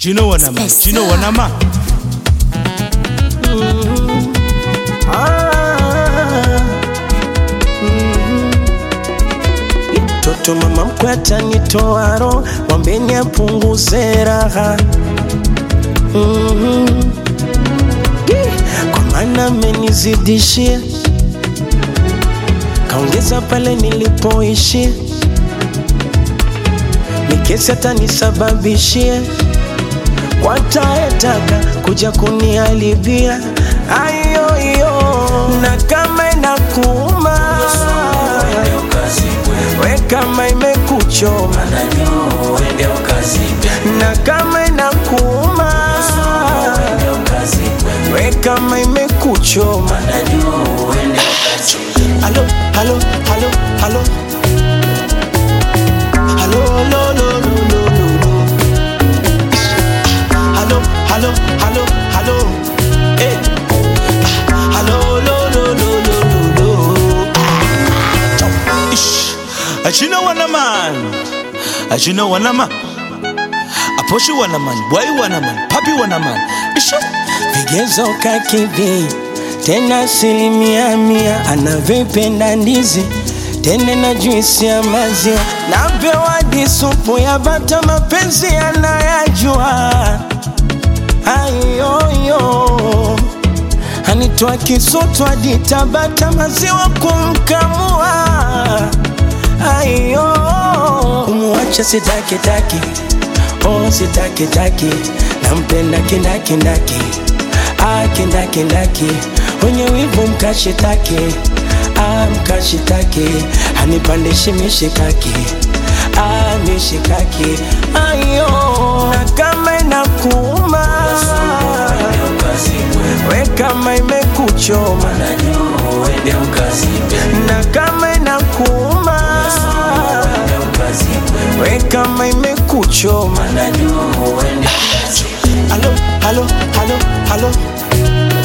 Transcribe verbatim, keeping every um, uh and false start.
Do you know what I'm at? Do you know what I'm at? Mm-hmm. Ah. Mm-hmm. Toto mama mkwata nitoa roho, mwambeni apunguze raha. Mm-hmm. Kwa maana amenizidishia, kaongeza pale nilipoishia, nikesi atanisababishia, wataetaka kuja kuniharibia. Ayo yo, na kama inakuuma, we kama imekuchoma, na kama inakuuma, we kama imekuchoma. Halo, halo, halo, halo. Halo, lo, lo, lo, lo, lo, lo. Halo, halo, halo, halo. Eh. Halo, lo, lo, lo, lo, lo, lo. Ish. Do you know what I'm at? Do you know what I'm at? Aposhi wana man, boy wana man, papi wana man. Ish. Vigezo kakidhi, tena asilimia mia, anavyopenda ndizi, tena na juisi ya maziwa, napewa hadi supu ya bata, mapenzi anayajua. Ayoyo, anitoa Kisutu hadi Tabata, maziwa kumkamua. Ayo, kumuacha sitaki taki, oh sitaki taki, nampenda kindaki ndaki, ah kindaki ndaki, wenye wivu mkashitaki, ah mkashitaki, hanipandishi mishikaki, ah mishikaki. Ayo, na kama inakuuma, we kama imekuchoma, na kama inakuuma, we kama imekuchoma. Halo, halo, halo, halo.